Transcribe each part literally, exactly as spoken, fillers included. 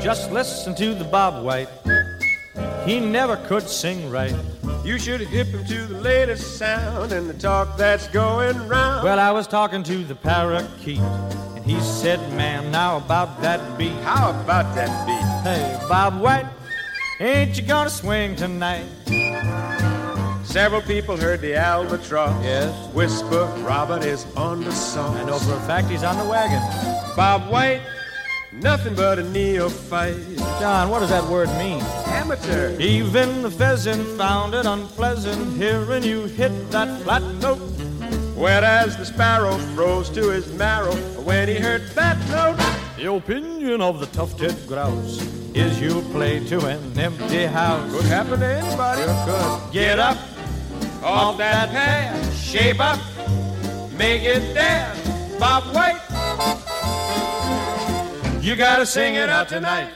Just listen to the Bob White. He never could sing right. You should hip him to the latest sound and the talk that's going round. Well, I was talking to the parakeet, and he said, man, now about that beat. How about that beat? Hey, Bob White, ain't you gonna swing tonight? Several people heard the albatross. Yes. Whisper, Robert is on the song. I know for a fact he's on the wagon. Bob White, nothing but a neophyte. John, what does that word mean? Amateur. Even the pheasant found it unpleasant hearing you hit that flat note. Whereas the sparrow froze to his marrow when he heard that note. The opinion of the tufted grouse is you play to an empty house. Could happen to anybody. Sure could. Get up off that pad, shape up, make it dance. Bob White, you gotta sing it out tonight.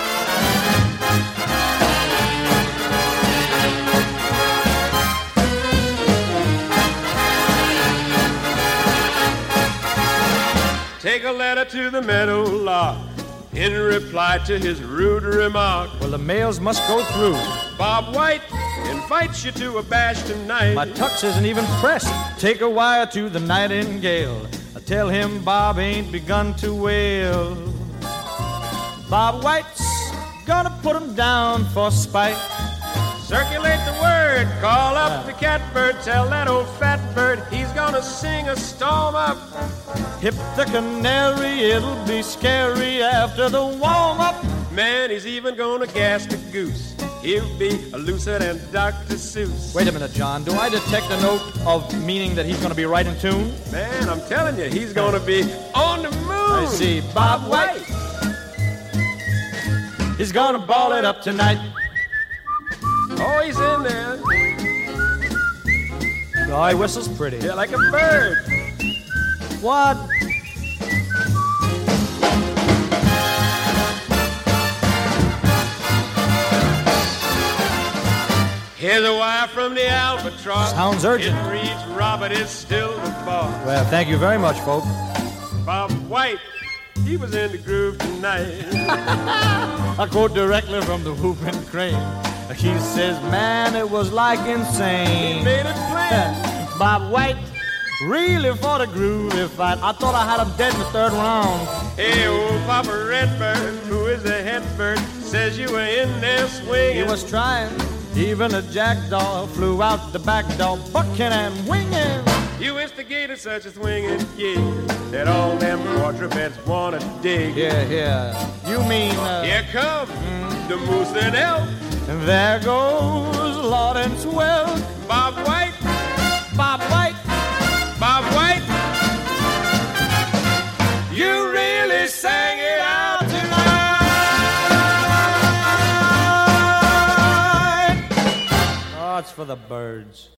Take a letter to the meadow lark in reply to his rude remark. Well, the mails must go through. Bob White invites you to a bash tonight. My tux isn't even pressed. Take a wire to the nightingale. I tell him Bob ain't begun to wail. Bob White's gonna put him down for spite. Circulate the word, call up the catbird, tell that old fat bird he's gonna sing a storm up. Hip the canary, it'll be scary after the warm-up. Man, he's even gonna gas the goose. He'll be looser than Doctor Seuss. Wait a minute, John. Do I detect a note of meaning that he's gonna be right in tune? Man, I'm telling you, he's gonna be on the moon. I see. Bob White, he's gonna ball it up tonight. Oh, he's in there. Oh, he whistles pretty. Yeah, like a bird. What? Here's a wire from the albatross. Sounds urgent. It reads, Robert is still the boss. Well, thank you very much, folks. Bob White, he was in the groove tonight. I quote directly from the Whooping Crane. He says, man, it was like insane. He made it plain. Bob White, really for the groovy fight. I thought I had him dead in the third round. Hey, old Papa Redbird, who is the head bird, says you were in there swinging. He was trying. Even a jackdaw flew out the back door, bucking and winging. You instigated such a swinging gig that all them quadrupeds wanna dig. Yeah, yeah. You mean... Uh, Here come mm, the moose and elk. And there goes Lord and Swell. Bob White, Bob White, Bob White, you really sang it out tonight. Oh, it's for the birds.